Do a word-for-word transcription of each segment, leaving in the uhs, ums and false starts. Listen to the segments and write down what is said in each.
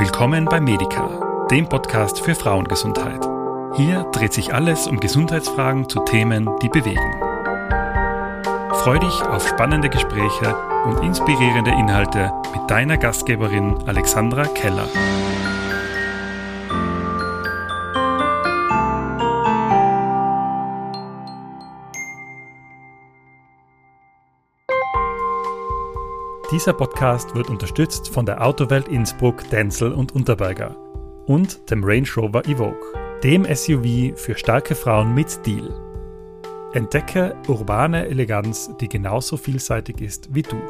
Willkommen bei Medica, dem Podcast für Frauengesundheit. Hier dreht sich alles um Gesundheitsfragen zu Themen, die bewegen. Freu dich auf spannende Gespräche und inspirierende Inhalte mit deiner Gastgeberin Alexandra Keller. Dieser Podcast wird unterstützt von der Autowelt Innsbruck, Denzel und Unterberger und dem Range Rover Evoque, dem S U V für starke Frauen mit Stil. Entdecke urbane Eleganz, die genauso vielseitig ist wie du.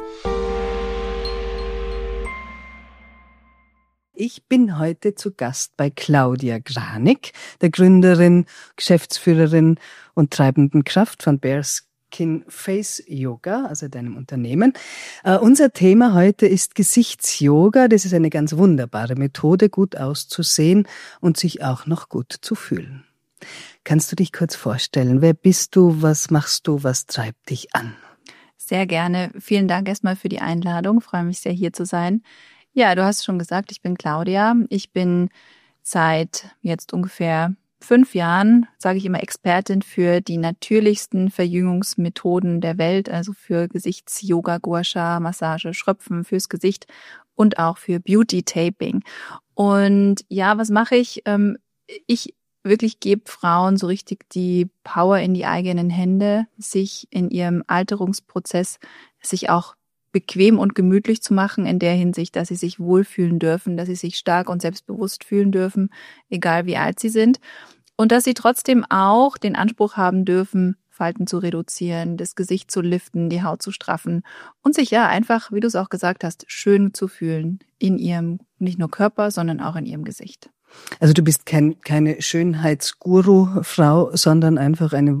Ich bin heute zu Gast bei Claudia Granik, der Gründerin, Geschäftsführerin und treibenden Kraft von Bearskin Face Yoga, also deinem Unternehmen. Uh, unser Thema heute ist Gesichtsyoga. Das ist eine ganz wunderbare Methode, gut auszusehen und sich auch noch gut zu fühlen. Kannst du dich kurz vorstellen? Wer bist du? Was machst du? Was treibt dich an? Sehr gerne. Vielen Dank erstmal für die Einladung. Ich freue mich sehr, hier zu sein. Ja, du hast schon gesagt, ich bin Claudia. Ich bin seit jetzt ungefähr fünf Jahren, sage ich immer, Expertin für die natürlichsten Verjüngungsmethoden der Welt, also für Gesichtsyoga, Gua Sha, Massage, Schröpfen fürs Gesicht und auch für Beauty-Taping. Und ja, was mache ich? Ich wirklich gebe Frauen so richtig die Power in die eigenen Hände, sich in ihrem Alterungsprozess, sich auch bequem und gemütlich zu machen in der Hinsicht, dass sie sich wohlfühlen dürfen, dass sie sich stark und selbstbewusst fühlen dürfen, egal wie alt sie sind. Und dass sie trotzdem auch den Anspruch haben dürfen, Falten zu reduzieren, das Gesicht zu liften, die Haut zu straffen und sich ja einfach, wie du es auch gesagt hast, schön zu fühlen in ihrem, nicht nur Körper, sondern auch in ihrem Gesicht. Also du bist kein, keine Schönheitsguru-Frau, sondern einfach eine,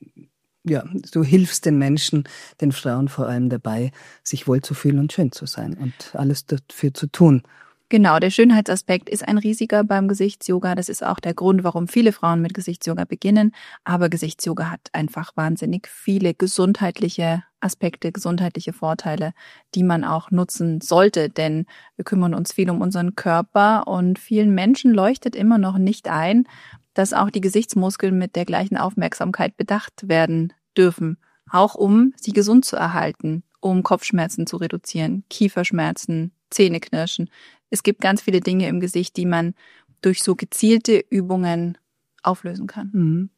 ja, du hilfst den Menschen, den Frauen vor allem dabei, sich wohlzufühlen und schön zu sein und alles dafür zu tun. Genau, der Schönheitsaspekt ist ein riesiger beim Gesichtsyoga. Das ist auch der Grund, warum viele Frauen mit Gesichtsyoga beginnen. Aber Gesichtsyoga hat einfach wahnsinnig viele gesundheitliche Aspekte, gesundheitliche Vorteile, die man auch nutzen sollte. Denn wir kümmern uns viel um unseren Körper und vielen Menschen leuchtet immer noch nicht ein, dass auch die Gesichtsmuskeln mit der gleichen Aufmerksamkeit bedacht werden dürfen. Auch um sie gesund zu erhalten, um Kopfschmerzen zu reduzieren, Kieferschmerzen, Zähneknirschen. Es gibt ganz viele Dinge im Gesicht, die man durch so gezielte Übungen auflösen kann. Mhm.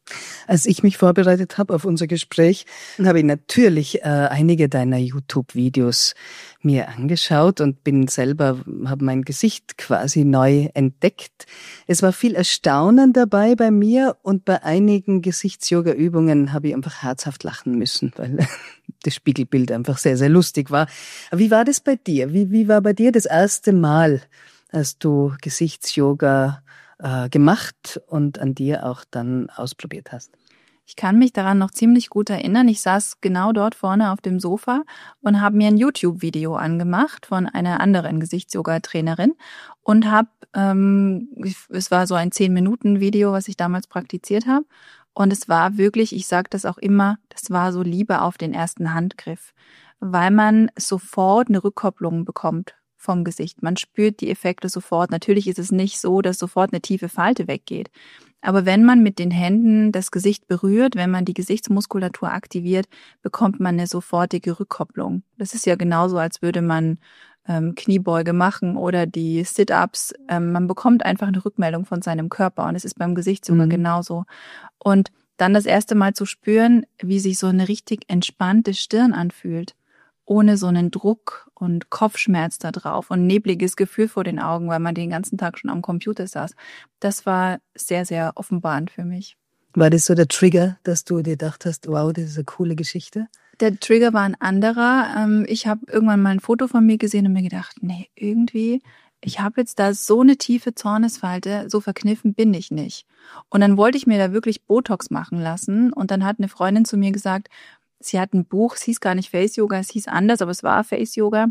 Als ich mich vorbereitet habe auf unser Gespräch, habe ich natürlich äh, einige deiner YouTube-Videos mir angeschaut und bin selber, habe mein Gesicht quasi neu entdeckt. Es war viel Erstaunen dabei bei mir und bei einigen Gesichtsyoga-Übungen habe ich einfach herzhaft lachen müssen, weil das Spiegelbild einfach sehr, sehr lustig war. Wie war das bei dir? Wie, wie war bei dir das erste Mal, als du Gesichtsyoga gemacht und an dir auch dann ausprobiert hast? Ich kann mich daran noch ziemlich gut erinnern. Ich saß genau dort vorne auf dem Sofa und habe mir ein YouTube-Video angemacht von einer anderen Gesichtsyoga-Trainerin und habe, ähm, es war so ein zehn Minuten Video, was ich damals praktiziert habe. Und es war wirklich, ich sage das auch immer, das war so Liebe auf den ersten Handgriff, weil man sofort eine Rückkopplung bekommt vom Gesicht. Man spürt die Effekte sofort. Natürlich ist es nicht so, dass sofort eine tiefe Falte weggeht. Aber wenn man mit den Händen das Gesicht berührt, wenn man die Gesichtsmuskulatur aktiviert, bekommt man eine sofortige Rückkopplung. Das ist ja genauso, als würde man ähm, Kniebeuge machen oder die Sit-Ups. Ähm, man bekommt einfach eine Rückmeldung von seinem Körper und es ist beim Gesichtsyoga mhm. genauso. Und dann das erste Mal zu spüren, wie sich so eine richtig entspannte Stirn anfühlt, ohne so einen Druck und Kopfschmerz da drauf und nebliges Gefühl vor den Augen, weil man den ganzen Tag schon am Computer saß. Das war sehr, sehr offenbarend für mich. War das so der Trigger, dass du dir gedacht hast, wow, das ist eine coole Geschichte? Der Trigger war ein anderer. Ich habe irgendwann mal ein Foto von mir gesehen und mir gedacht, nee, irgendwie, ich habe jetzt da so eine tiefe Zornesfalte, so verkniffen bin ich nicht. Und dann wollte ich mir da wirklich Botox machen lassen und dann hat eine Freundin zu mir gesagt, sie hat ein Buch, es hieß gar nicht Face Yoga, es hieß anders, aber es war Face Yoga.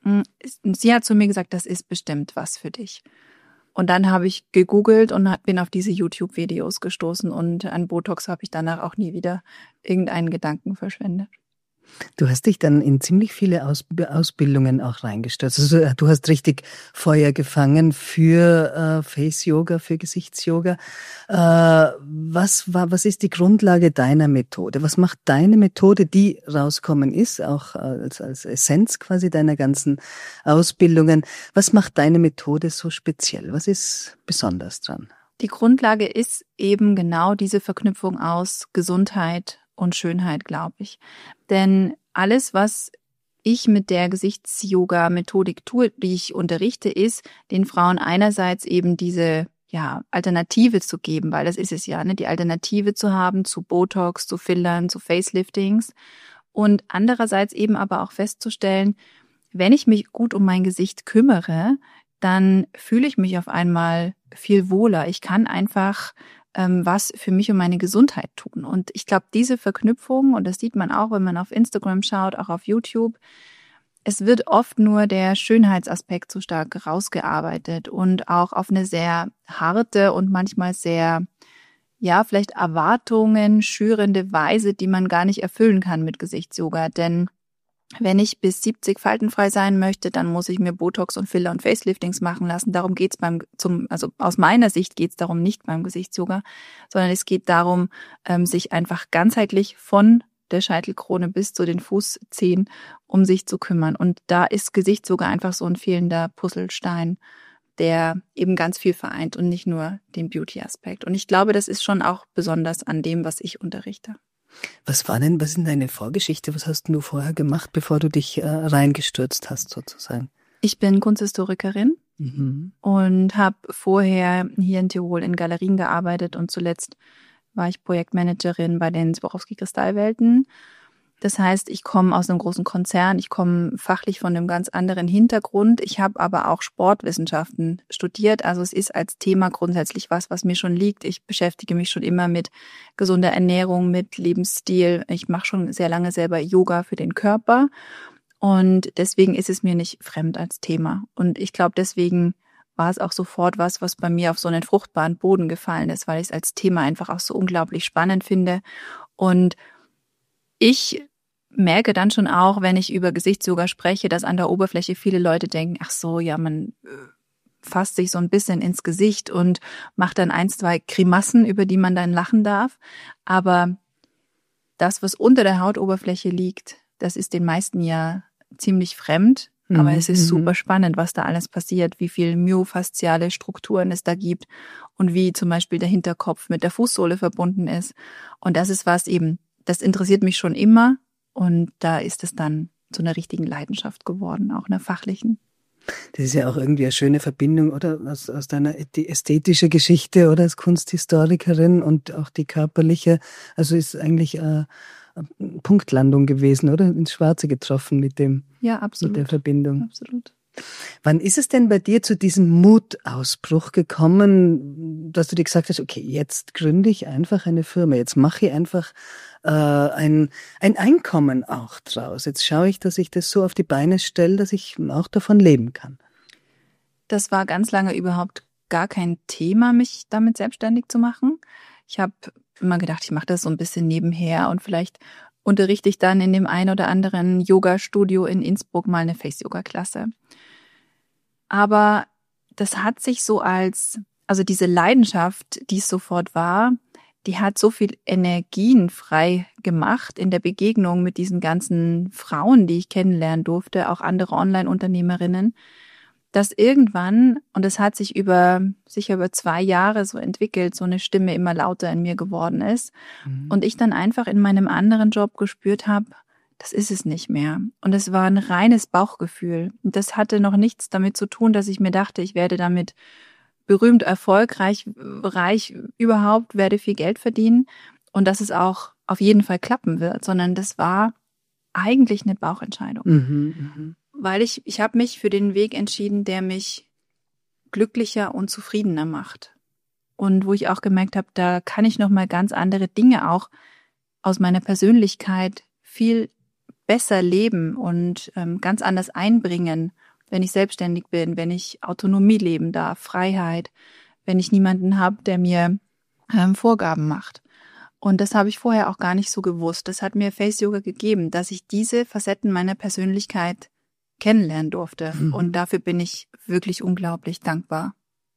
Sie hat zu mir gesagt, das ist bestimmt was für dich. Und dann habe ich gegoogelt und bin auf diese YouTube-Videos gestoßen und an Botox habe ich danach auch nie wieder irgendeinen Gedanken verschwendet. Du hast dich dann in ziemlich viele Aus- Ausbildungen auch reingestürzt. Also du hast richtig Feuer gefangen für äh, Face-Yoga, für Gesichtsyoga. Äh, was war, was ist die Grundlage deiner Methode? Was macht deine Methode, die rauskommen ist, auch als, als Essenz quasi deiner ganzen Ausbildungen? Was macht deine Methode so speziell? Was ist besonders dran? Die Grundlage ist eben genau diese Verknüpfung aus Gesundheit und Schönheit, glaube ich. Denn alles, was ich mit der Gesichtsyoga-Methodik tue, die ich unterrichte, ist, den Frauen einerseits eben diese ja, Alternative zu geben, weil das ist es ja, ne, die Alternative zu haben zu Botox, zu Fillern, zu Faceliftings und andererseits eben aber auch festzustellen, wenn ich mich gut um mein Gesicht kümmere, dann fühle ich mich auf einmal viel wohler. Ich kann einfach ähm, was für mich und meine Gesundheit tun. Und ich glaube, diese Verknüpfung, und das sieht man auch, wenn man auf Instagram schaut, auch auf YouTube, es wird oft nur der Schönheitsaspekt so stark rausgearbeitet und auch auf eine sehr harte und manchmal sehr, ja, vielleicht Erwartungen schürende Weise, die man gar nicht erfüllen kann mit Gesichtsyoga. Denn wenn ich bis siebzig faltenfrei sein möchte, dann muss ich mir Botox und Filler und Faceliftings machen lassen. Darum geht's beim, zum, also aus meiner Sicht geht's darum nicht beim Gesichtsyoga, sondern es geht darum, sich einfach ganzheitlich von der Scheitelkrone bis zu den Fußzehen um sich zu kümmern. Und da ist Gesichtsyoga einfach so ein fehlender Puzzlestein, der eben ganz viel vereint und nicht nur den Beauty-Aspekt. Und ich glaube, das ist schon auch besonders an dem, was ich unterrichte. Was war denn, was ist denn deine Vorgeschichte? Was hast du vorher gemacht, bevor du dich äh, reingestürzt hast, sozusagen? Ich bin Kunsthistorikerin mhm. und habe vorher hier in Tirol in Galerien gearbeitet und zuletzt war ich Projektmanagerin bei den Swarovski-Kristallwelten. Das heißt, ich komme aus einem großen Konzern, ich komme fachlich von einem ganz anderen Hintergrund. Ich habe aber auch Sportwissenschaften studiert. Also es ist als Thema grundsätzlich was, was mir schon liegt. Ich beschäftige mich schon immer mit gesunder Ernährung, mit Lebensstil. Ich mache schon sehr lange selber Yoga für den Körper. Und deswegen ist es mir nicht fremd als Thema. Und ich glaube, deswegen war es auch sofort was, was bei mir auf so einen fruchtbaren Boden gefallen ist, weil ich es als Thema einfach auch so unglaublich spannend finde. Und ich merke dann schon auch, wenn ich über Gesichtsyoga spreche, dass an der Oberfläche viele Leute denken, ach so, ja, man fasst sich so ein bisschen ins Gesicht und macht dann ein, zwei Grimassen, über die man dann lachen darf. Aber das, was unter der Hautoberfläche liegt, das ist den meisten ja ziemlich fremd. Mhm. Aber es ist super spannend, was da alles passiert, wie viel myofasziale Strukturen es da gibt und wie zum Beispiel der Hinterkopf mit der Fußsohle verbunden ist. Und das ist was eben, das interessiert mich schon immer. Und da ist es dann zu einer richtigen Leidenschaft geworden, auch einer fachlichen. Das ist ja auch irgendwie eine schöne Verbindung, oder? Aus, aus deiner die ästhetische Geschichte oder als Kunsthistorikerin und auch die körperliche. Also ist eigentlich eine, eine Punktlandung gewesen, oder? Ins Schwarze getroffen mit dem, ja, absolut. Mit der Verbindung. Absolut. Wann ist es denn bei dir zu diesem Mutausbruch gekommen, dass du dir gesagt hast, okay, jetzt gründe ich einfach eine Firma, jetzt mache ich einfach äh, ein, ein Einkommen auch draus. Jetzt schaue ich, dass ich das so auf die Beine stelle, dass ich auch davon leben kann. Das war ganz lange überhaupt gar kein Thema, mich damit selbstständig zu machen. Ich habe immer gedacht, ich mache das so ein bisschen nebenher und vielleicht unterrichte ich dann in dem ein oder anderen Yoga-Studio in Innsbruck mal eine Face-Yoga-Klasse. Aber das hat sich so als, also diese Leidenschaft, die es sofort war, die hat so viel Energien frei gemacht in der Begegnung mit diesen ganzen Frauen, die ich kennenlernen durfte, auch andere Online-Unternehmerinnen, dass irgendwann, und es hat sich über sicher über zwei Jahre so entwickelt, so eine Stimme immer lauter in mir geworden ist. Mhm. Und ich dann einfach in meinem anderen Job gespürt habe, das ist es nicht mehr. Und es war ein reines Bauchgefühl. Und das hatte noch nichts damit zu tun, dass ich mir dachte, ich werde damit berühmt, erfolgreich, reich überhaupt, werde viel Geld verdienen und dass es auch auf jeden Fall klappen wird, sondern das war eigentlich eine Bauchentscheidung. Mhm, mh. Weil ich, ich habe mich für den Weg entschieden, der mich glücklicher und zufriedener macht. Und wo ich auch gemerkt habe, da kann ich nochmal ganz andere Dinge auch aus meiner Persönlichkeit viel besser leben und ähm, ganz anders einbringen, wenn ich selbstständig bin, wenn ich Autonomie leben darf, Freiheit, wenn ich niemanden habe, der mir ähm, Vorgaben macht. Und das habe ich vorher auch gar nicht so gewusst. Das hat mir Face Yoga gegeben, dass ich diese Facetten meiner Persönlichkeit kennenlernen durfte. Mhm. Und dafür bin ich wirklich unglaublich dankbar.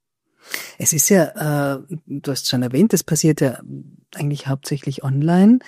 Es ist ja, äh, du hast schon erwähnt, das passiert ja eigentlich hauptsächlich online.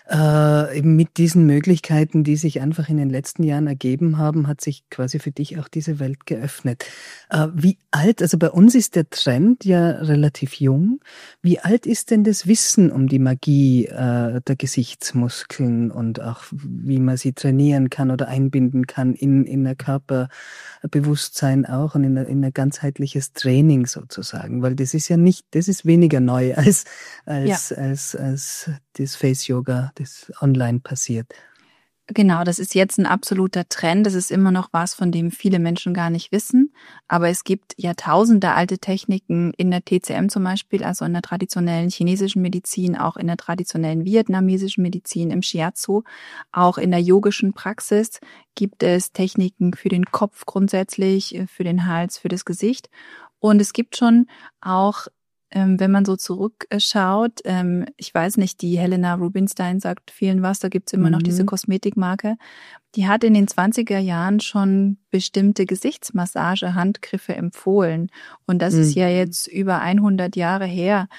Äh, eben mit diesen Möglichkeiten, die sich einfach in den letzten Jahren ergeben haben, hat sich quasi für dich auch diese Welt geöffnet. Äh, wie alt, also bei uns ist der Trend ja relativ jung. Wie alt ist denn das Wissen um die Magie äh, der Gesichtsmuskeln und auch wie man sie trainieren kann oder einbinden kann in, in ein Körperbewusstsein auch und in ein, in ein ganzheitliches Training sozusagen? Weil das ist ja nicht, das ist weniger neu als, als, ja. als, als das Face Yoga, das online passiert. Genau, das ist jetzt ein absoluter Trend. Das ist immer noch was, von dem viele Menschen gar nicht wissen. Aber es gibt Jahrtausende alte Techniken in der T C M zum Beispiel, also in der traditionellen chinesischen Medizin, auch in der traditionellen vietnamesischen Medizin, im Shiatsu, auch in der yogischen Praxis gibt es Techniken für den Kopf grundsätzlich, für den Hals, für das Gesicht. Und es gibt schon auch, Ähm, wenn man so zurückschaut, ähm, ich weiß nicht, die Helena Rubinstein sagt vielen was, da gibt's immer mhm. noch diese Kosmetikmarke, die hat in den zwanziger Jahren schon bestimmte Gesichtsmassage-Handgriffe empfohlen. Und das mhm. ist ja jetzt über hundert Jahre her.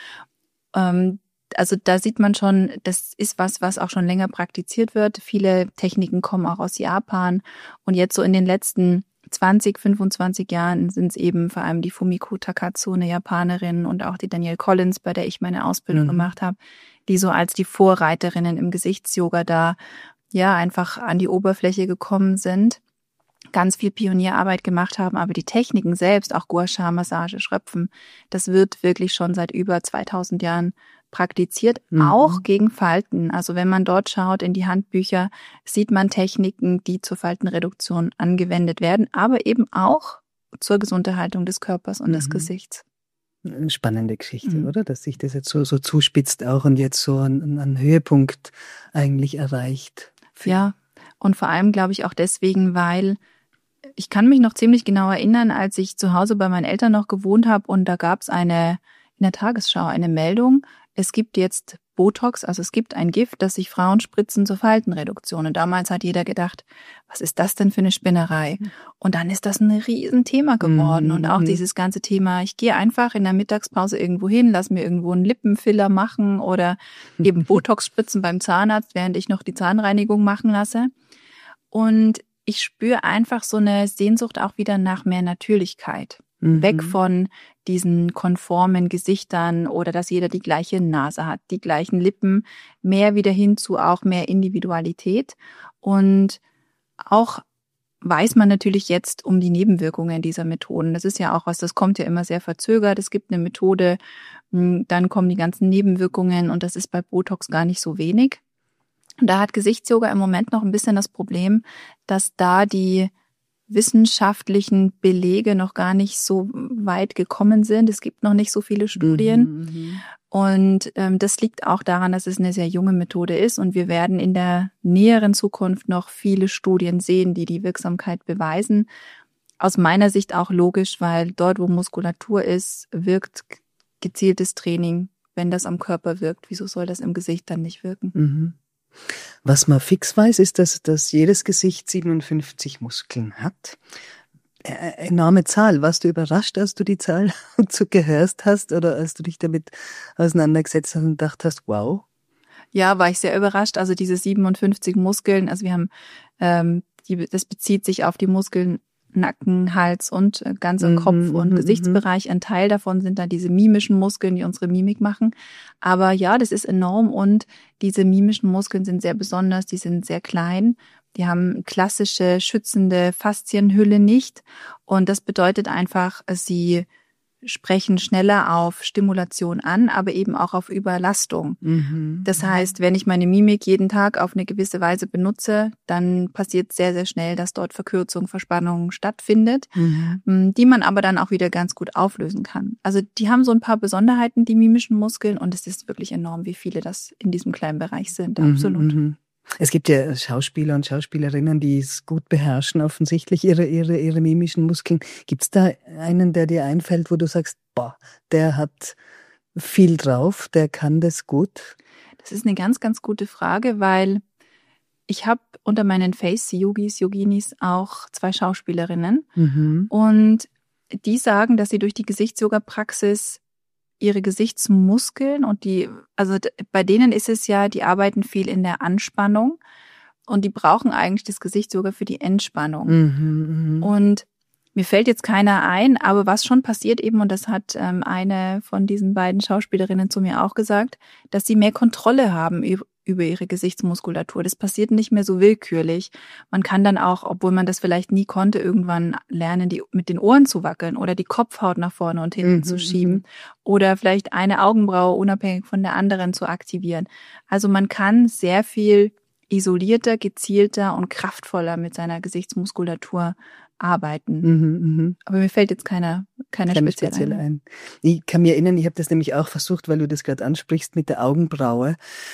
Ähm, also da sieht man schon, das ist was, was auch schon länger praktiziert wird. Viele Techniken kommen auch aus Japan. Und jetzt so in den letzten zwanzig, fünfundzwanzig Jahren sind es eben vor allem die Fumiko Takatsu, eine Japanerin, und auch die Danielle Collins, bei der ich meine Ausbildung mhm. gemacht habe, die so als die Vorreiterinnen im Gesichtsyoga da ja einfach an die Oberfläche gekommen sind, ganz viel Pionierarbeit gemacht haben, aber die Techniken selbst, auch Gua Sha, Massage, Schröpfen, das wird wirklich schon seit über zweitausend Jahren praktiziert, mhm. auch gegen Falten. Also wenn man dort schaut in die Handbücher, sieht man Techniken, die zur Faltenreduktion angewendet werden, aber eben auch zur Gesunderhaltung des Körpers und mhm. des Gesichts. Eine spannende Geschichte, mhm. oder? Dass sich das jetzt so, so zuspitzt auch und jetzt so einen, einen Höhepunkt eigentlich erreicht. Ja, und vor allem glaube ich auch deswegen, weil ich kann mich noch ziemlich genau erinnern, als ich zu Hause bei meinen Eltern noch gewohnt habe, und da gab es eine in der Tagesschau eine Meldung, es gibt jetzt Botox, also es gibt ein Gift, das sich Frauen spritzen zur Faltenreduktion. Und damals hat jeder gedacht, was ist das denn für eine Spinnerei? Und dann ist das ein Riesenthema geworden. Mhm. Und auch dieses ganze Thema, ich gehe einfach in der Mittagspause irgendwo hin, lass mir irgendwo einen Lippenfiller machen oder eben Botox spritzen beim Zahnarzt, während ich noch die Zahnreinigung machen lasse. Und ich spüre einfach so eine Sehnsucht auch wieder nach mehr Natürlichkeit. Mhm. Weg von diesen konformen Gesichtern oder dass jeder die gleiche Nase hat, die gleichen Lippen, mehr wieder hin zu auch mehr Individualität. Und auch weiß man natürlich jetzt um die Nebenwirkungen dieser Methoden. Das ist ja auch was, das kommt ja immer sehr verzögert. Es gibt eine Methode, dann kommen die ganzen Nebenwirkungen, und das ist bei Botox gar nicht so wenig. Und da hat Gesichtsyoga im Moment noch ein bisschen das Problem, dass da die wissenschaftlichen Belege noch gar nicht so weit gekommen sind. Es gibt noch nicht so viele Studien. Mhm, und ähm, das liegt auch daran, dass es eine sehr junge Methode ist, und wir werden in der näheren Zukunft noch viele Studien sehen, die die Wirksamkeit beweisen. Aus meiner Sicht auch logisch, weil dort, wo Muskulatur ist, wirkt gezieltes Training. Wenn das am Körper wirkt, wieso soll das im Gesicht dann nicht wirken? Mhm. Was man fix weiß, ist, dass, dass jedes Gesicht siebenundfünfzig Muskeln hat. Äh, enorme Zahl. Warst du überrascht, als du die Zahl zu gehört hast oder als du dich damit auseinandergesetzt hast und gedacht hast, wow? Ja, war ich sehr überrascht. Also diese siebenundfünfzig Muskeln, also wir haben, ähm, die, das bezieht sich auf die Muskeln Nacken, Hals und ganzer Kopf mm-hmm, und Gesichtsbereich. Mm-hmm. Ein Teil davon sind dann diese mimischen Muskeln, die unsere Mimik machen. Aber ja, das ist enorm, und diese mimischen Muskeln sind sehr besonders, die sind sehr klein. Die haben klassische schützende Faszienhülle nicht, und das bedeutet einfach, sie sprechen schneller auf Stimulation an, aber eben auch auf Überlastung. Mhm. Das heißt, wenn ich meine Mimik jeden Tag auf eine gewisse Weise benutze, dann passiert sehr, sehr schnell, dass dort Verkürzung, Verspannung stattfindet, mhm. die man aber dann auch wieder ganz gut auflösen kann. Also die haben so ein paar Besonderheiten, die mimischen Muskeln, und es ist wirklich enorm, wie viele das in diesem kleinen Bereich sind. Absolut. Mhm. Es gibt ja Schauspieler und Schauspielerinnen, die es gut beherrschen, offensichtlich ihre, ihre, ihre mimischen Muskeln. Gibt es da einen, der dir einfällt, wo du sagst, boah, der hat viel drauf, der kann das gut? Das ist eine ganz, ganz gute Frage, weil ich habe unter meinen Face-Yogis, Yoginis auch zwei Schauspielerinnen. Mhm. Und die sagen, dass sie durch die Gesichts-Yoga-Praxis ihre Gesichtsmuskeln und die, also bei denen ist es ja, die arbeiten viel in der Anspannung und die brauchen eigentlich das Gesichts-Yoga für die Entspannung. Mhm, mh. Und mir fällt jetzt keiner ein, aber was schon passiert eben, und das hat ähm, eine von diesen beiden Schauspielerinnen zu mir auch gesagt, dass sie mehr Kontrolle haben über, über ihre Gesichtsmuskulatur. Das passiert nicht mehr so willkürlich. Man kann dann auch, obwohl man das vielleicht nie konnte, irgendwann lernen, die mit den Ohren zu wackeln oder die Kopfhaut nach vorne und hinten Mhm, zu schieben oder vielleicht eine Augenbraue unabhängig von der anderen zu aktivieren. Also man kann sehr viel isolierter, gezielter und kraftvoller mit seiner Gesichtsmuskulatur arbeiten. Mhm, mh. Aber mir fällt jetzt keiner, keiner Keine speziell, speziell ein. ein. Ich kann mich erinnern, ich habe das nämlich auch versucht, weil du das gerade ansprichst mit der Augenbraue.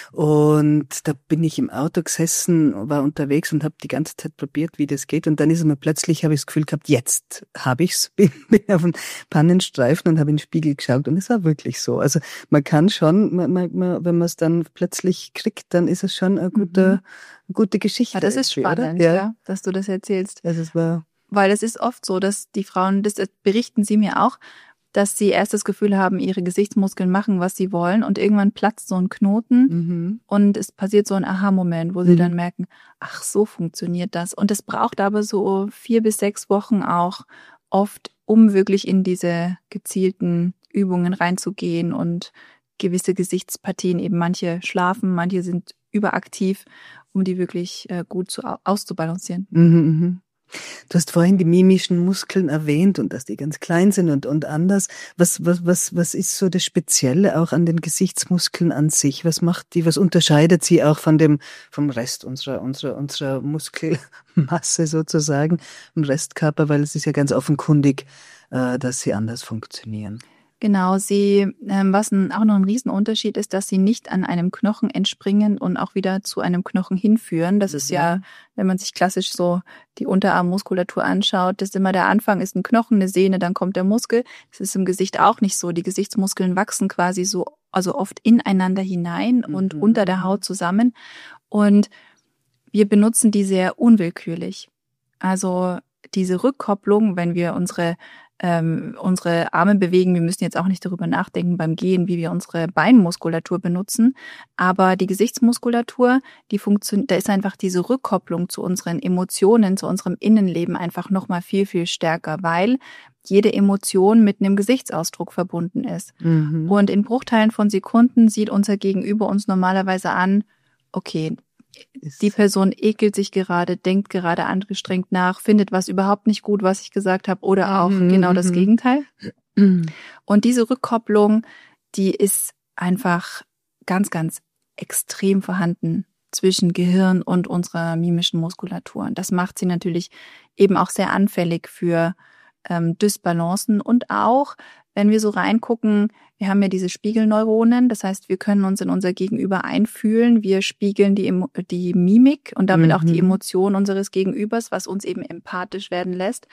Und da bin ich im Auto gesessen, war unterwegs und habe die ganze Zeit probiert, wie das geht. Und dann ist es mir plötzlich, habe ich das Gefühl gehabt, jetzt habe ich's. Bin, bin auf einen Pannenstreifen und habe in den Spiegel geschaut. Und es war wirklich so. Also man kann schon, man, man, man, wenn man es dann plötzlich kriegt, dann ist es schon eine gute, Mhm. eine gute Geschichte. Ja, das ist spannend, ja. ja, dass du das erzählst. Also es war Weil es ist oft so, dass die Frauen, das berichten sie mir auch, dass sie erst das Gefühl haben, ihre Gesichtsmuskeln machen, was sie wollen und irgendwann platzt so ein Knoten mhm. und es passiert so ein Aha-Moment, wo sie Mhm. dann merken, ach, so funktioniert das. Und es braucht aber so vier bis sechs Wochen auch oft, um wirklich in diese gezielten Übungen reinzugehen und gewisse Gesichtspartien, eben manche schlafen, manche sind überaktiv, um die wirklich äh, gut zu, auszubalancieren. Mhm, mhm. Du hast vorhin die mimischen Muskeln erwähnt und dass die ganz klein sind und, und anders. Was, was, was, was ist so das Spezielle auch an den Gesichtsmuskeln an sich? Was macht die, was unterscheidet sie auch von dem, vom Rest unserer, unserer, unserer Muskelmasse sozusagen, im Restkörper? Weil es ist ja ganz offenkundig, äh, dass sie anders funktionieren. Genau, sie, ähm, was ein, auch noch ein Riesenunterschied ist, dass sie nicht an einem Knochen entspringen und auch wieder zu einem Knochen hinführen. Das ist ja, wenn man sich klassisch so die Unterarmmuskulatur anschaut, das ist immer der Anfang ist ein Knochen, eine Sehne, dann kommt der Muskel. Das ist im Gesicht auch nicht so. Die Gesichtsmuskeln wachsen quasi so, also oft ineinander hinein und Mhm. unter der Haut zusammen. Und wir benutzen die sehr unwillkürlich. Also diese Rückkopplung, wenn wir unsere ähm, unsere Arme bewegen, wir müssen jetzt auch nicht darüber nachdenken beim Gehen, wie wir unsere Beinmuskulatur benutzen, aber die Gesichtsmuskulatur, die funktioniert, da ist einfach diese Rückkopplung zu unseren Emotionen, zu unserem Innenleben einfach nochmal viel, viel stärker, weil jede Emotion mit einem Gesichtsausdruck verbunden ist. Mhm. Und in Bruchteilen von Sekunden sieht unser Gegenüber uns normalerweise an, okay, die Person ekelt sich gerade, denkt gerade angestrengt nach, findet was überhaupt nicht gut, was ich gesagt habe, oder auch Mhm, genau das mhm. Gegenteil. Mhm. Und diese Rückkopplung, die ist einfach ganz, ganz extrem vorhanden zwischen Gehirn und unserer mimischen Muskulatur. Und das macht sie natürlich eben auch sehr anfällig für ähm, Dysbalancen und auch, wenn wir so reingucken, wir haben ja diese Spiegelneuronen, das heißt, wir können uns in unser Gegenüber einfühlen, wir spiegeln die, Emo- die Mimik und damit Mhm. auch die Emotion unseres Gegenübers, was uns eben empathisch werden lässt.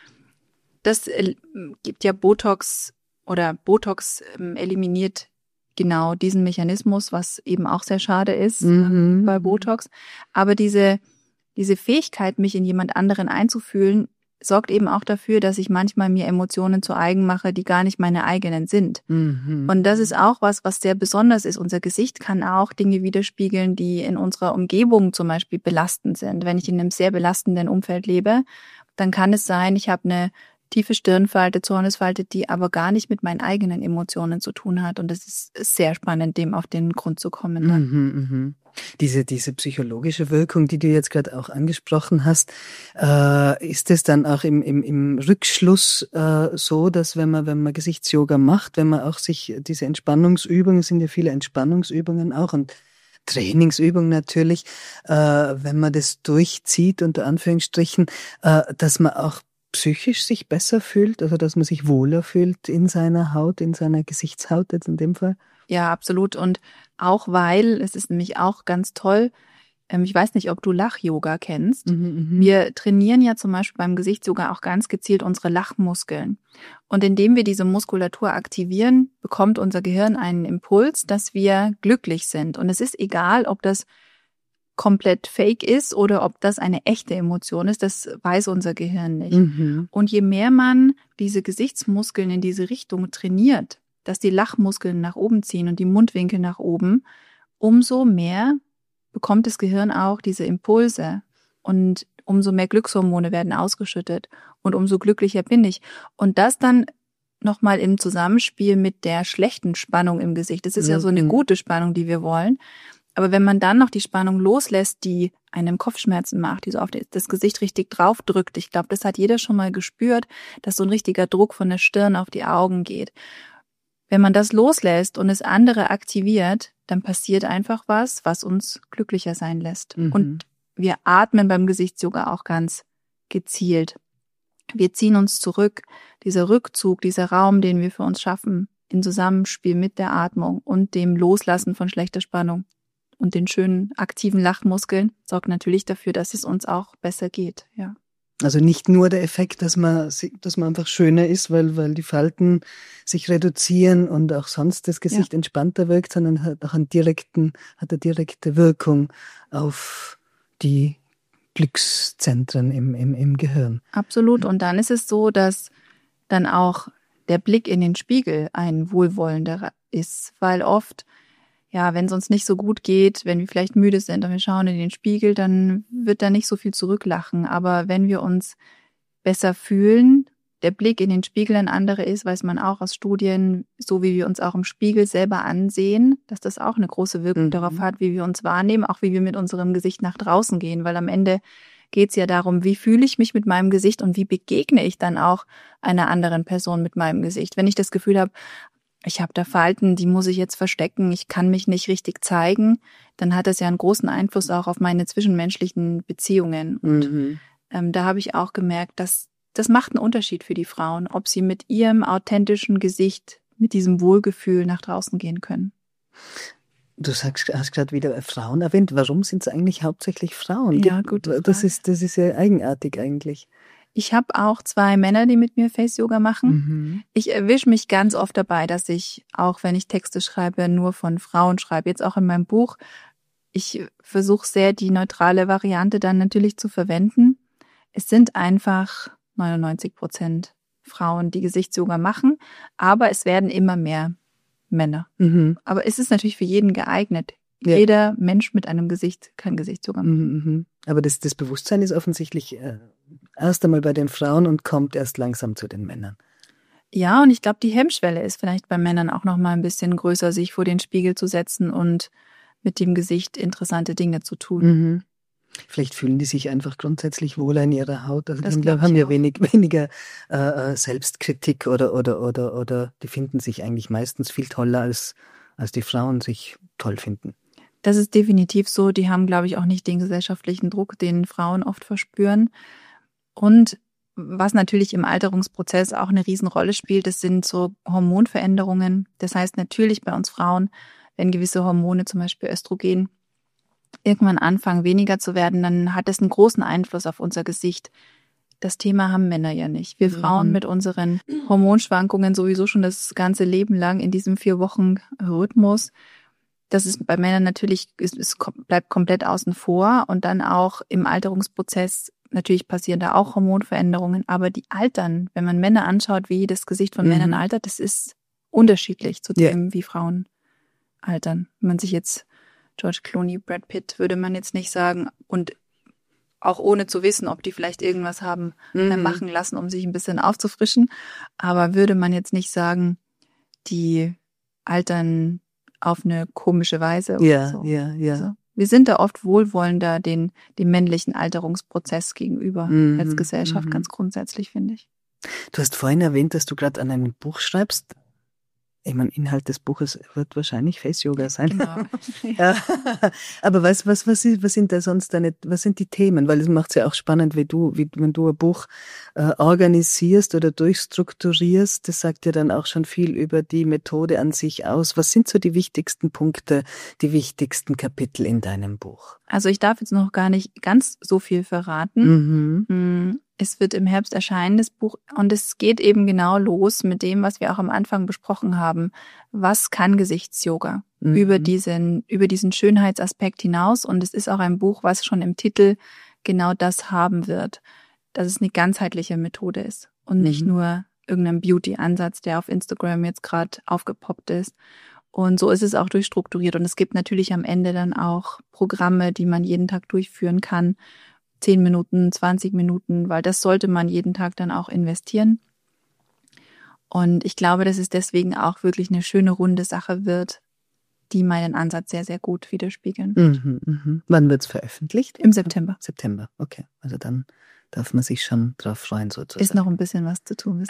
Das äh, gibt ja Botox oder Botox ähm, eliminiert genau diesen Mechanismus, was eben auch sehr schade ist Mhm. äh, bei Botox. Aber diese, diese Fähigkeit, mich in jemand anderen einzufühlen, sorgt eben auch dafür, dass ich manchmal mir Emotionen zu eigen mache, die gar nicht meine eigenen sind. Mhm. Und das ist auch was, was sehr besonders ist. Unser Gesicht kann auch Dinge widerspiegeln, die in unserer Umgebung zum Beispiel belastend sind. Wenn ich in einem sehr belastenden Umfeld lebe, dann kann es sein, ich habe eine tiefe Stirnfalte, Zornesfalte, die aber gar nicht mit meinen eigenen Emotionen zu tun hat. Und es ist sehr spannend, dem auf den Grund zu kommen. Dann. Mhm, mhm. Diese, diese psychologische Wirkung, die du jetzt gerade auch angesprochen hast, äh, ist es dann auch im, im, im Rückschluss äh, so, dass wenn man, wenn man Gesichtsyoga macht, wenn man auch sich diese Entspannungsübungen, es sind ja viele Entspannungsübungen auch und Trainingsübungen natürlich, äh, wenn man das durchzieht, unter Anführungsstrichen, äh, dass man auch psychisch sich besser fühlt, also dass man sich wohler fühlt in seiner Haut, in seiner Gesichtshaut jetzt in dem Fall? Ja, absolut. Und auch weil, es ist nämlich auch ganz toll, Ähm, ich weiß nicht, ob du Lach-Yoga kennst. Mhm, Wir trainieren ja zum Beispiel beim Gesichtsyoga auch ganz gezielt unsere Lachmuskeln. Und indem wir diese Muskulatur aktivieren, bekommt unser Gehirn einen Impuls, dass wir glücklich sind. Und es ist egal, ob das komplett fake ist oder ob das eine echte Emotion ist, das weiß unser Gehirn nicht. mhm. Und je mehr man diese Gesichtsmuskeln in diese Richtung trainiert, dass die Lachmuskeln nach oben ziehen und die Mundwinkel nach oben, umso mehr bekommt das Gehirn auch diese Impulse und umso mehr Glückshormone werden ausgeschüttet und umso glücklicher bin ich. Und das dann nochmal im Zusammenspiel mit der schlechten Spannung im Gesicht. Das ist ja so eine Mhm. gute Spannung, die wir wollen. Aber wenn man dann noch die Spannung loslässt, die einem Kopfschmerzen macht, die so auf das Gesicht richtig draufdrückt, ich glaube, das hat jeder schon mal gespürt, dass so ein richtiger Druck von der Stirn auf die Augen geht. Wenn man das loslässt und das andere aktiviert, dann passiert einfach was, was uns glücklicher sein lässt. Mhm. Und wir atmen beim Gesichtsyoga auch ganz gezielt. Wir ziehen uns zurück. Dieser Rückzug, dieser Raum, den wir für uns schaffen, in Zusammenspiel mit der Atmung und dem Loslassen von schlechter Spannung und den schönen aktiven Lachmuskeln, sorgt natürlich dafür, dass es uns auch besser geht. Ja. Also nicht nur der Effekt, dass man, dass man einfach schöner ist, weil, weil die Falten sich reduzieren und auch sonst das Gesicht ja. entspannter wirkt, sondern hat auch einen direkten, hat eine direkte Wirkung auf die Glückszentren im, im, im Gehirn. Absolut. Und dann ist es so, dass dann auch der Blick in den Spiegel ein wohlwollender ist, weil oft, ja, wenn es uns nicht so gut geht, wenn wir vielleicht müde sind und wir schauen in den Spiegel, dann wird da nicht so viel zurücklachen. Aber wenn wir uns besser fühlen, der Blick in den Spiegel ein anderer ist, weiß man auch aus Studien, so wie wir uns auch im Spiegel selber ansehen, dass das auch eine große Wirkung mhm. darauf hat, wie wir uns wahrnehmen, auch wie wir mit unserem Gesicht nach draußen gehen. Weil am Ende geht es ja darum, wie fühle ich mich mit meinem Gesicht und wie begegne ich dann auch einer anderen Person mit meinem Gesicht. Wenn ich das Gefühl habe, ich habe da Falten, die muss ich jetzt verstecken, ich kann mich nicht richtig zeigen, dann hat das ja einen großen Einfluss auch auf meine zwischenmenschlichen Beziehungen. Und Mhm. ähm, da habe ich auch gemerkt, dass das macht einen Unterschied für die Frauen, ob sie mit ihrem authentischen Gesicht, mit diesem Wohlgefühl nach draußen gehen können. Du sagst, hast gerade wieder Frauen erwähnt. Warum sind es eigentlich hauptsächlich Frauen? Ja, gute Frage. Das ist, das ist ja eigenartig eigentlich. Ich habe auch zwei Männer, die mit mir Face-Yoga machen. Mhm. Ich erwische mich ganz oft dabei, dass ich, auch wenn ich Texte schreibe, nur von Frauen schreibe. Jetzt auch in meinem Buch. Ich versuche sehr, die neutrale Variante dann natürlich zu verwenden. Es sind einfach neunundneunzig Prozent Frauen, die Gesichtsyoga machen, aber es werden immer mehr Männer. Mhm. Aber es ist natürlich für jeden geeignet. Ja. Jeder Mensch mit einem Gesicht kann Gesichtsyoga machen. Mhm, mhm. Aber das, das Bewusstsein ist offensichtlich äh, erst einmal bei den Frauen und kommt erst langsam zu den Männern. Ja, und ich glaube, die Hemmschwelle ist vielleicht bei Männern auch noch mal ein bisschen größer, sich vor den Spiegel zu setzen und mit dem Gesicht interessante Dinge zu tun. Mhm. Vielleicht fühlen die sich einfach grundsätzlich wohler in ihrer Haut. Also Das die glaub haben ich ja auch. wenig, weniger äh, Selbstkritik oder, oder, oder, oder die finden sich eigentlich meistens viel toller, als, als die Frauen sich toll finden. Das ist definitiv so. Die haben, glaube ich, auch nicht den gesellschaftlichen Druck, den Frauen oft verspüren. Und was natürlich im Alterungsprozess auch eine Riesenrolle spielt, das sind so Hormonveränderungen. Das heißt natürlich bei uns Frauen, wenn gewisse Hormone, zum Beispiel Östrogen, irgendwann anfangen weniger zu werden, dann hat das einen großen Einfluss auf unser Gesicht. Das Thema haben Männer ja nicht. Wir Frauen Mhm. mit unseren Hormonschwankungen sowieso schon das ganze Leben lang in diesem vier Wochen Rhythmus. Das ist bei Männern natürlich, es, es bleibt komplett außen vor. Und dann auch im Alterungsprozess, natürlich passieren da auch Hormonveränderungen, aber die altern, wenn man Männer anschaut, wie das Gesicht von Mhm. Männern altert, das ist unterschiedlich zu Ja. dem, wie Frauen altern. Wenn man sich jetzt George Clooney, Brad Pitt, würde man jetzt nicht sagen, und auch ohne zu wissen, ob die vielleicht irgendwas haben Mhm. machen lassen, um sich ein bisschen aufzufrischen. Aber würde man jetzt nicht sagen, die altern auf eine komische Weise. Oder Ja, so. ja, ja. Also, wir sind da oft wohlwollender den, dem männlichen Alterungsprozess gegenüber Mhm, als Gesellschaft, mhm. ganz grundsätzlich, finde ich. Du hast vorhin erwähnt, dass du gerade an einem Buch schreibst. Ich meine, Inhalt des Buches wird wahrscheinlich Face-Yoga sein. Genau. Ja. Aber was, was, was, ist, was sind da sonst deine, was sind die Themen? Weil es macht es ja auch spannend, wie du, wie, wenn du ein Buch äh, organisierst oder durchstrukturierst, das sagt ja dann auch schon viel über die Methode an sich aus. Was sind so die wichtigsten Punkte, die wichtigsten Kapitel in deinem Buch? Also ich darf jetzt noch gar nicht ganz so viel verraten. Mhm. Es wird im Herbst erscheinen, das Buch, und es geht eben genau los mit dem, was wir auch am Anfang besprochen haben. Was kann Gesichtsyoga? Mhm. Über diesen, über diesen Schönheitsaspekt hinaus. Und es ist auch ein Buch, was schon im Titel genau das haben wird, dass es eine ganzheitliche Methode ist und mhm. nicht nur irgendein Beauty-Ansatz, der auf Instagram jetzt gerade aufgepoppt ist. Und so ist es auch durchstrukturiert. Und es gibt natürlich am Ende dann auch Programme, die man jeden Tag durchführen kann. Zehn Minuten, zwanzig Minuten, weil das sollte man jeden Tag dann auch investieren. Und ich glaube, dass es deswegen auch wirklich eine schöne, runde Sache wird, die meinen Ansatz sehr, sehr gut widerspiegeln. Mhm, mhm. Wann wird's veröffentlicht? Im September. September, okay. Also dann darf man sich schon drauf freuen, sozusagen. Ist noch ein bisschen was zu tun.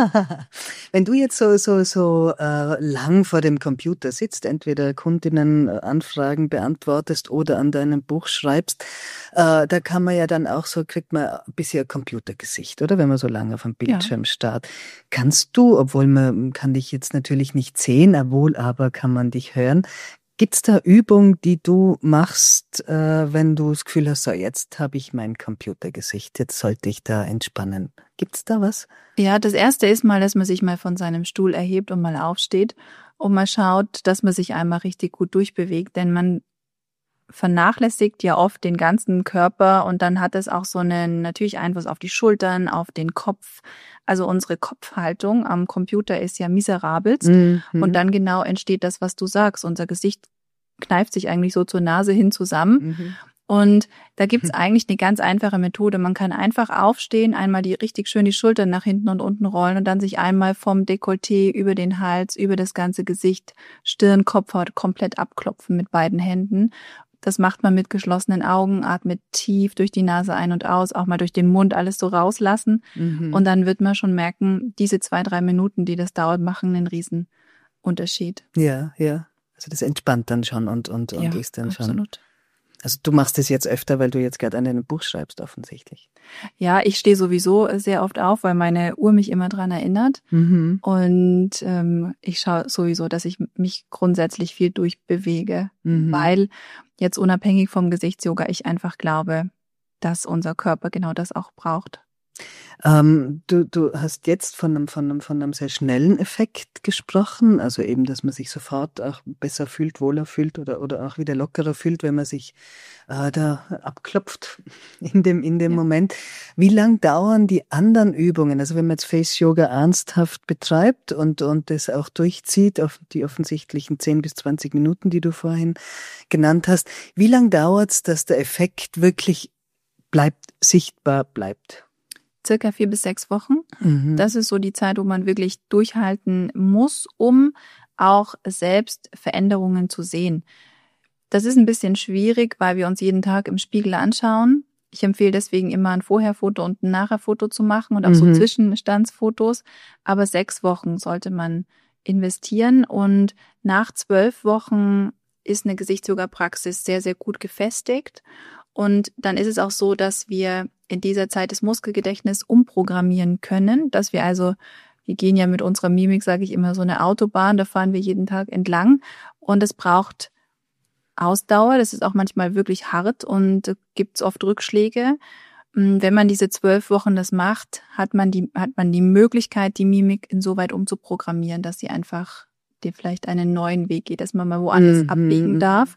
Wenn du jetzt so so so äh, lang vor dem Computer sitzt, entweder Kundinnenanfragen beantwortest oder an deinem Buch schreibst, äh, da kann man ja dann auch so, kriegt man ein bisschen Computergesicht, oder? Wenn man so lange auf dem Bildschirm ja. starrt. Kannst du, obwohl man kann dich jetzt natürlich nicht sehen, obwohl aber kann man dich hören, gibt's da Übungen, die du machst, äh, wenn du das Gefühl hast, so jetzt habe ich mein Computergesicht, jetzt sollte ich da entspannen? Gibt's da was? Ja, das erste ist mal, dass man sich mal von seinem Stuhl erhebt und mal aufsteht und mal schaut, dass man sich einmal richtig gut durchbewegt, denn man vernachlässigt ja oft den ganzen Körper und dann hat es auch so einen natürlich Einfluss auf die Schultern, auf den Kopf. Also unsere Kopfhaltung am Computer ist ja miserabelst mhm. und dann genau entsteht das, was du sagst. Unser Gesicht kneift sich eigentlich so zur Nase hin zusammen mhm. und da gibt's eigentlich eine ganz einfache Methode. Man kann einfach aufstehen, einmal die richtig schön die Schultern nach hinten und unten rollen und dann sich einmal vom Dekolleté über den Hals, über das ganze Gesicht, Stirn, Kopfhaut komplett abklopfen mit beiden Händen. Das macht man mit geschlossenen Augen, atmet tief durch die Nase ein und aus, auch mal durch den Mund alles so rauslassen. Mhm. Und dann wird man schon merken, diese zwei, drei Minuten, die das dauert, machen einen riesen Unterschied. Ja, ja. Also das entspannt dann schon und, und, und ja, ist dann absolut. schon. Also du machst es jetzt öfter, weil du jetzt gerade an deinem Buch schreibst, offensichtlich. Ja, ich stehe sowieso sehr oft auf, weil meine Uhr mich immer dran erinnert. Mhm. Und ähm, ich schaue sowieso, dass ich mich grundsätzlich viel durchbewege, mhm. weil jetzt unabhängig vom Gesichtsyoga ich einfach glaube, dass unser Körper genau das auch braucht. Ähm, du, du hast jetzt von einem, von einem, von einem sehr schnellen Effekt gesprochen, also eben, dass man sich sofort auch besser fühlt, wohler fühlt oder, oder auch wieder lockerer fühlt, wenn man sich äh, da abklopft in dem, in dem ja. Moment. Wie lang dauern die anderen Übungen? Also wenn man jetzt Face Yoga ernsthaft betreibt und, und das auch durchzieht auf die offensichtlichen zehn bis zwanzig Minuten, die du vorhin genannt hast, wie lang dauert's, dass der Effekt wirklich bleibt, sichtbar bleibt? Circa vier bis sechs Wochen. Mhm. Das ist so die Zeit, wo man wirklich durchhalten muss, um auch selbst Veränderungen zu sehen. Das ist ein bisschen schwierig, weil wir uns jeden Tag im Spiegel anschauen. Ich empfehle deswegen immer ein Vorherfoto und ein Nachherfoto zu machen und auch mhm. so Zwischenstandsfotos. Aber sechs Wochen sollte man investieren und nach zwölf Wochen ist eine Gesichtsyoga-Praxis sehr, sehr gut gefestigt. Und dann ist es auch so, dass wir in dieser Zeit das Muskelgedächtnis umprogrammieren können, dass wir also, wir gehen ja mit unserer Mimik, sage ich immer, so eine Autobahn, da fahren wir jeden Tag entlang und es braucht Ausdauer, das ist auch manchmal wirklich hart und gibt es oft Rückschläge. Wenn man diese zwölf Wochen das macht, hat man die, hat man die Möglichkeit, die Mimik insoweit umzuprogrammieren, dass sie einfach dir vielleicht einen neuen Weg geht, dass man mal woanders mhm. abbiegen darf.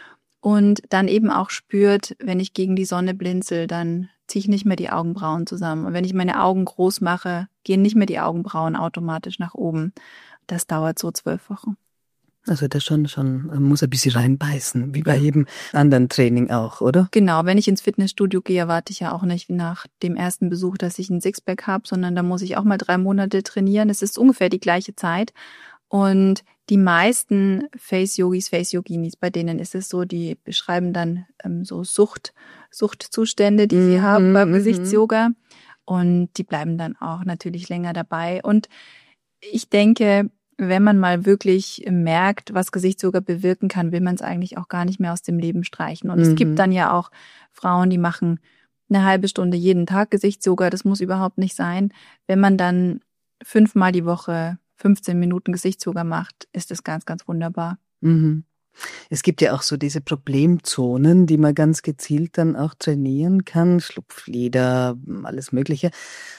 Und dann eben auch spürt, wenn ich gegen die Sonne blinzel, dann ziehe ich nicht mehr die Augenbrauen zusammen. Und wenn ich meine Augen groß mache, gehen nicht mehr die Augenbrauen automatisch nach oben. Das dauert so zwölf Wochen. Also das schon, schon, man muss ein bisschen reinbeißen, wie bei jedem anderen Training auch, oder? Genau, wenn ich ins Fitnessstudio gehe, erwarte ich ja auch nicht nach dem ersten Besuch, dass ich ein Sixpack habe, sondern da muss ich auch mal drei Monate trainieren. Es ist ungefähr die gleiche Zeit. Und die meisten Face-Yogis, Face-Yoginis, bei denen ist es so, die beschreiben dann ähm, so Sucht, Suchtzustände, die sie mm-hmm. haben beim Gesichtsyoga. Und die bleiben dann auch natürlich länger dabei. Und ich denke, wenn man mal wirklich merkt, was Gesichtsyoga bewirken kann, will man es eigentlich auch gar nicht mehr aus dem Leben streichen. Und mhm. es gibt dann ja auch Frauen, die machen eine halbe Stunde jeden Tag Gesichtsyoga. Das muss überhaupt nicht sein. Wenn man dann fünfmal die Woche fünfzehn Minuten Gesichtsyoga macht, ist das ganz, ganz wunderbar. Mhm. Es gibt ja auch so diese Problemzonen, die man ganz gezielt dann auch trainieren kann, Schlupflider, alles Mögliche.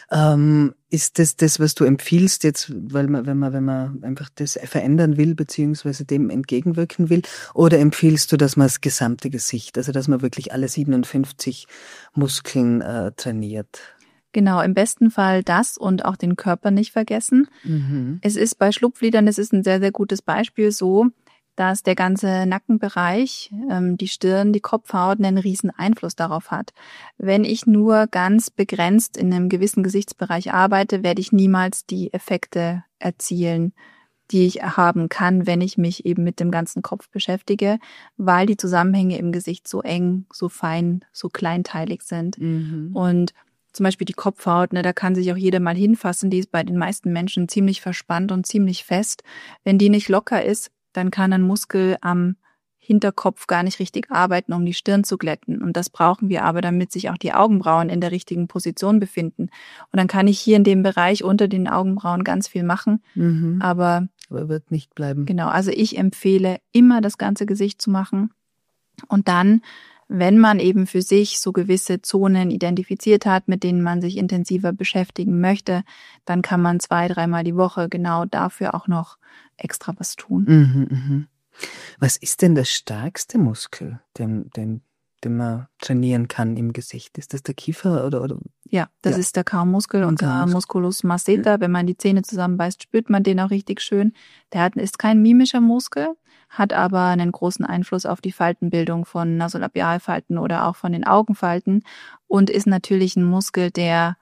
Ähm, ist das das, was du empfiehlst jetzt, weil man, wenn man, wenn man einfach das verändern will, beziehungsweise dem entgegenwirken will? Oder empfiehlst du, dass man das gesamte Gesicht, also dass man wirklich alle siebenundfünfzig Muskeln äh, trainiert? Genau, im besten Fall das und auch den Körper nicht vergessen. Mhm. Es ist bei Schlupflidern, das ist ein sehr, sehr gutes Beispiel so, dass der ganze Nackenbereich, ähm, die Stirn, die Kopfhaut einen riesen Einfluss darauf hat. Wenn ich nur ganz begrenzt in einem gewissen Gesichtsbereich arbeite, werde ich niemals die Effekte erzielen, die ich haben kann, wenn ich mich eben mit dem ganzen Kopf beschäftige, weil die Zusammenhänge im Gesicht so eng, so fein, so kleinteilig sind. Mhm. Und zum Beispiel die Kopfhaut, ne, da kann sich auch jeder mal hinfassen, die ist bei den meisten Menschen ziemlich verspannt und ziemlich fest. Wenn die nicht locker ist, dann kann ein Muskel am Hinterkopf gar nicht richtig arbeiten, um die Stirn zu glätten. Und das brauchen wir aber, damit sich auch die Augenbrauen in der richtigen Position befinden. Und dann kann ich hier in dem Bereich unter den Augenbrauen ganz viel machen, mhm. aber, aber wird nicht bleiben. Genau, also ich empfehle immer das ganze Gesicht zu machen. Und dann, wenn man eben für sich so gewisse Zonen identifiziert hat, mit denen man sich intensiver beschäftigen möchte, dann kann man zwei, dreimal die Woche genau dafür auch noch extra was tun. Mhm, mhm. Was ist denn der stärkste Muskel, den, den, den man trainieren kann im Gesicht? Ist das der Kiefer oder? oder? Ja, das ja. ist der Kaumuskel, unser Musculus masseter. Wenn man die Zähne zusammenbeißt, spürt man den auch richtig schön. Der hat, ist kein mimischer Muskel, hat aber einen großen Einfluss auf die Faltenbildung von Nasolabialfalten oder auch von den Augenfalten und ist natürlich ein Muskel, der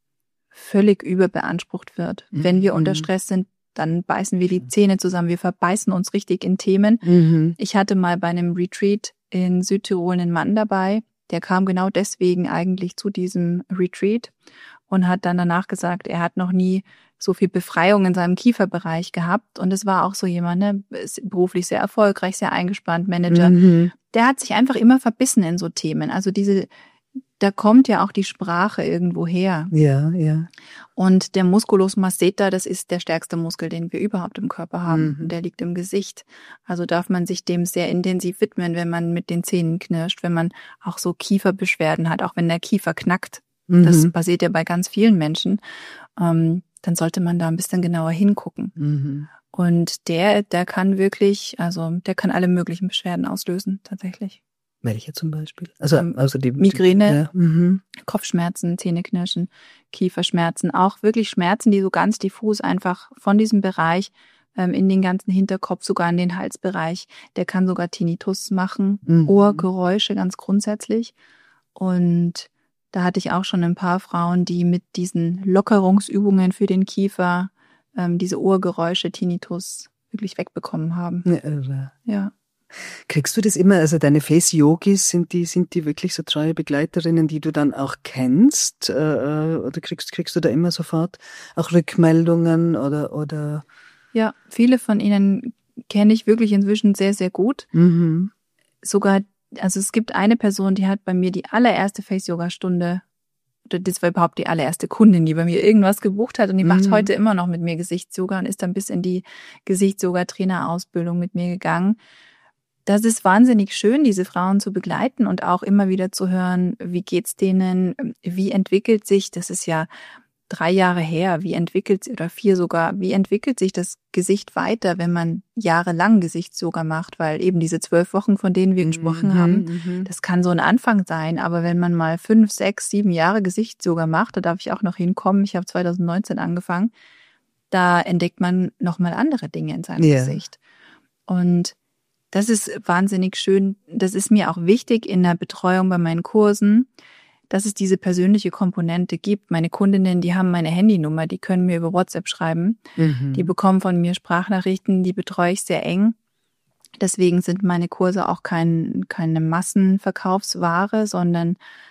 völlig überbeansprucht wird. Mhm. Wenn wir unter Stress sind, dann beißen wir die Zähne zusammen. Wir verbeißen uns richtig in Themen. Mhm. Ich hatte mal bei einem Retreat in Südtirol einen Mann dabei, der kam genau deswegen eigentlich zu diesem Retreat und hat dann danach gesagt, er hat noch nie so viel Befreiung in seinem Kieferbereich gehabt. Und es war auch so jemand, ne, beruflich sehr erfolgreich, sehr eingespannt, Manager. Mhm. Der hat sich einfach immer verbissen in so Themen. Also diese, da kommt ja auch die Sprache irgendwo her. Ja, ja. Und der Musculus masseter, das ist der stärkste Muskel, den wir überhaupt im Körper haben. Mhm. Der liegt im Gesicht. Also darf man sich dem sehr intensiv widmen, wenn man mit den Zähnen knirscht, wenn man auch so Kieferbeschwerden hat, auch wenn der Kiefer knackt. Mhm. Das passiert ja bei ganz vielen Menschen. Ähm, dann sollte man da ein bisschen genauer hingucken. Mhm. Und der, der kann wirklich, also der kann alle möglichen Beschwerden auslösen, tatsächlich. Welche zum Beispiel? Also, also die Migräne, die, ja. mhm. Kopfschmerzen, Zähneknirschen, Kieferschmerzen, auch wirklich Schmerzen, die so ganz diffus einfach von diesem Bereich ähm, in den ganzen Hinterkopf, sogar in den Halsbereich. Der kann sogar Tinnitus machen, mhm. Ohrgeräusche ganz grundsätzlich. Und da hatte ich auch schon ein paar Frauen, die mit diesen Lockerungsübungen für den Kiefer ähm, diese Ohrgeräusche, Tinnitus wirklich wegbekommen haben. Ja, irre. Ja. Kriegst du das immer, also deine Face-Yogis, sind die, sind die wirklich so treue Begleiterinnen, die du dann auch kennst? Äh, oder kriegst, kriegst du da immer sofort auch Rückmeldungen oder, oder? Ja, viele von ihnen kenne ich wirklich inzwischen sehr, sehr gut. Mhm. Sogar, also es gibt eine Person, die hat bei mir die allererste Face-Yoga-Stunde, oder das war überhaupt die allererste Kundin, die bei mir irgendwas gebucht hat und die mhm. macht heute immer noch mit mir Gesichtsyoga und ist dann bis in die Gesichtsyoga-Trainerausbildung mit mir gegangen. Das ist wahnsinnig schön, diese Frauen zu begleiten und auch immer wieder zu hören, wie geht's denen, wie entwickelt sich, das ist ja drei Jahre her, wie entwickelt, oder vier sogar, wie entwickelt sich das Gesicht weiter, wenn man jahrelang Gesichtsyoga macht, weil eben diese zwölf Wochen, von denen wir gesprochen mhm, haben, mhm. das kann so ein Anfang sein, aber wenn man mal fünf, sechs, sieben Jahre Gesichtsyoga macht, da darf ich auch noch hinkommen, ich habe zwanzig neunzehn angefangen, da entdeckt man nochmal andere Dinge in seinem yeah. Gesicht. Und das ist wahnsinnig schön. Das ist mir auch wichtig in der Betreuung bei meinen Kursen, dass es diese persönliche Komponente gibt. Meine Kundinnen, die haben meine Handynummer, die können mir über WhatsApp schreiben. Mhm. Die bekommen von mir Sprachnachrichten, die betreue ich sehr eng. Deswegen sind meine Kurse auch kein, keine Massenverkaufsware, sondern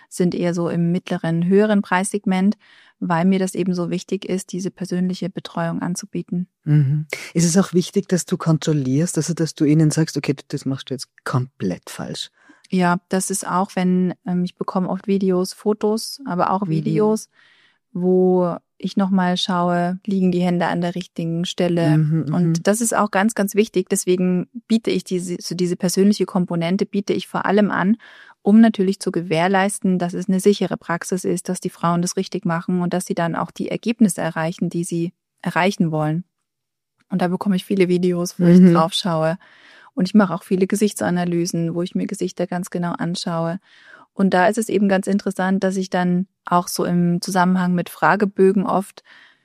sind eher so im mittleren, höheren Preissegment, weil mir das eben so wichtig ist, diese persönliche Betreuung anzubieten. Mhm. Ist es auch wichtig, dass du kontrollierst, also dass du ihnen sagst, okay, das machst du jetzt komplett falsch? Ja, das ist auch, wenn ähm, ich bekomme oft Videos, Fotos, aber auch Videos, mhm. wo ich nochmal schaue, liegen die Hände an der richtigen Stelle. Mhm, und das ist auch ganz, ganz wichtig. Deswegen biete ich diese, so diese persönliche Komponente biete ich vor allem an, um natürlich zu gewährleisten, dass es eine sichere Praxis ist, dass die Frauen das richtig machen und dass sie dann auch die Ergebnisse erreichen, die sie erreichen wollen. Und da bekomme ich viele Videos, wo mhm. ich drauf schaue. Und ich mache auch viele Gesichtsanalysen, wo ich mir Gesichter ganz genau anschaue. Und da ist es eben ganz interessant, dass ich dann auch so im Zusammenhang mit Fragebögen oft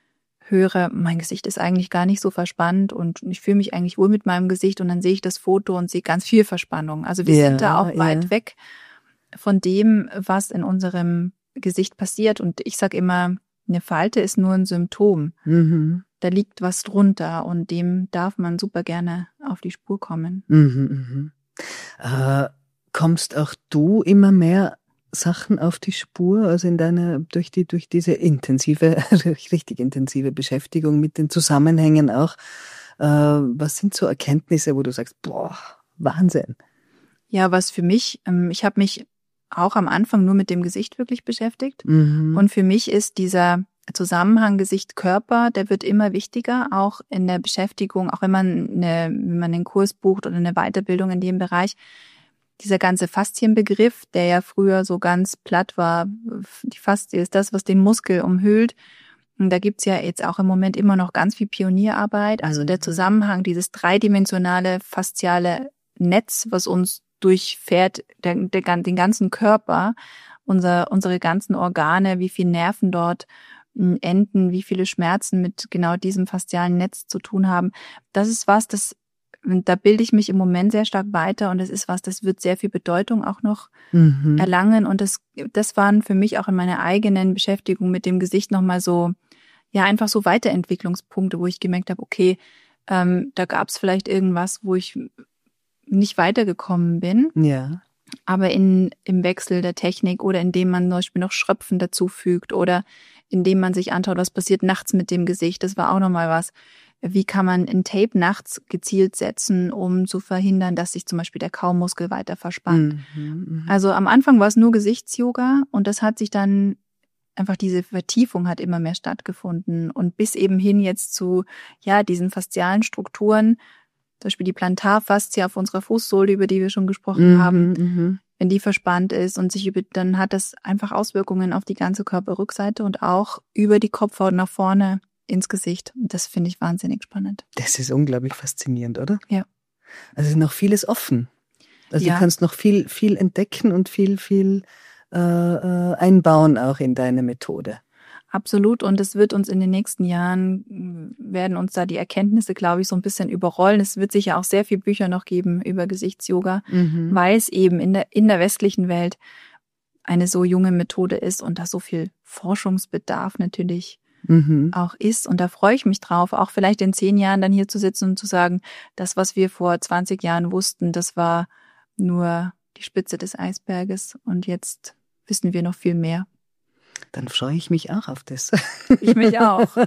höre, mein Gesicht ist eigentlich gar nicht so verspannt und ich fühle mich eigentlich wohl mit meinem Gesicht und dann sehe ich das Foto und sehe ganz viel Verspannung. Also wir ja, sind da auch ja. weit weg von dem, was in unserem Gesicht passiert. Und ich sage immer, eine Falte ist nur ein Symptom. Mhm. Da liegt was drunter und dem darf man super gerne auf die Spur kommen. Mhm, mh. äh, kommst auch du immer mehr Sachen auf die Spur, also in deiner, durch die, durch diese intensive, richtig intensive Beschäftigung mit den Zusammenhängen auch. Äh, was sind so Erkenntnisse, wo du sagst, boah, Wahnsinn? Ja, was für mich, ähm, ich habe mich auch am Anfang nur mit dem Gesicht wirklich beschäftigt. Mhm. Und für mich ist dieser Zusammenhang Gesicht-Körper, der wird immer wichtiger, auch in der Beschäftigung, auch wenn man eine, wenn man einen Kurs bucht oder eine Weiterbildung in dem Bereich. Dieser ganze Faszienbegriff, der ja früher so ganz platt war, die Faszie ist das, was den Muskel umhüllt. Und da gibt's ja jetzt auch im Moment immer noch ganz viel Pionierarbeit. Also der Zusammenhang, dieses dreidimensionale fasziale Netz, was uns durchfährt, der, der, den ganzen Körper, unser, unsere ganzen Organe, wie viele Nerven dort enden, wie viele Schmerzen mit genau diesem faszialen Netz zu tun haben. Das ist was, das da bilde ich mich im Moment sehr stark weiter und das ist was, das wird sehr viel Bedeutung auch noch mhm. erlangen und das das waren für mich auch in meiner eigenen Beschäftigung mit dem Gesicht nochmal so, ja einfach so Weiterentwicklungspunkte, wo ich gemerkt habe, okay, ähm, da gab es vielleicht irgendwas, wo ich nicht weitergekommen bin, ja. aber in im Wechsel der Technik oder indem man zum Beispiel noch Schröpfen dazufügt oder indem man sich anschaut, was passiert nachts mit dem Gesicht, das war auch nochmal was. Wie kann man ein Tape nachts gezielt setzen, um zu verhindern, dass sich zum Beispiel der Kaumuskel weiter verspannt. Mhm, also am Anfang war es nur Gesichtsyoga und das hat sich dann einfach, diese Vertiefung hat immer mehr stattgefunden und bis eben hin jetzt zu ja diesen faszialen Strukturen, zum Beispiel die Plantarfaszie auf unserer Fußsohle, über die wir schon gesprochen mhm, haben, mhm. wenn die verspannt ist und sich über, dann hat das einfach Auswirkungen auf die ganze Körperrückseite und auch über die Kopfhaut nach vorne ins Gesicht. Das finde ich wahnsinnig spannend. Das ist unglaublich faszinierend, oder? Ja. Also ist noch vieles offen. Also ja. du kannst noch viel, viel entdecken und viel, viel äh, einbauen auch in deine Methode. Absolut. Und es wird uns in den nächsten Jahren, werden uns da die Erkenntnisse, glaube ich, so ein bisschen überrollen. Es wird sicher auch sehr viele Bücher noch geben über Gesichtsyoga, mhm. weil es eben in der, in der westlichen Welt eine so junge Methode ist und da so viel Forschungsbedarf natürlich Mhm. auch ist. Und da freue ich mich drauf, auch vielleicht in zehn Jahren dann hier zu sitzen und zu sagen, das, was wir vor zwanzig Jahren wussten, das war nur die Spitze des Eisberges und jetzt wissen wir noch viel mehr. Dann freue ich mich auch auf das. Ich mich auch.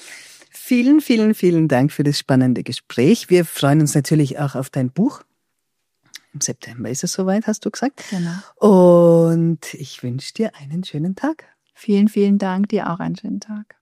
Vielen, vielen, vielen Dank für das spannende Gespräch. Wir freuen uns natürlich auch auf dein Buch. Im September ist es soweit, hast du gesagt. Genau. Und ich wünsche dir einen schönen Tag. Vielen, vielen Dank, dir auch einen schönen Tag.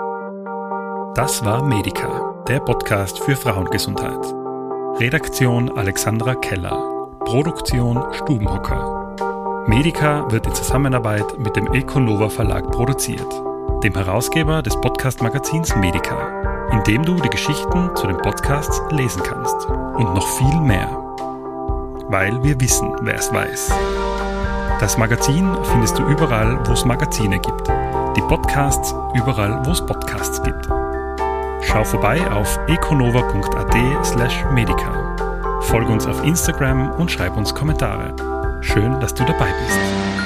Das war Medica, der Podcast für Frauengesundheit. Redaktion Alexandra Keller. Produktion Stubenhocker. Medica wird in Zusammenarbeit mit dem Econova Verlag produziert, dem Herausgeber des Podcast-Magazins Medica, in dem du die Geschichten zu den Podcasts lesen kannst und noch viel mehr. Weil wir wissen, wer es weiß. Das Magazin findest du überall, wo es Magazine gibt. Die Podcasts überall, wo es Podcasts gibt. Schau vorbei auf econova punkt a t slash medica. Folge uns auf Instagram und schreib uns Kommentare. Schön, dass du dabei bist.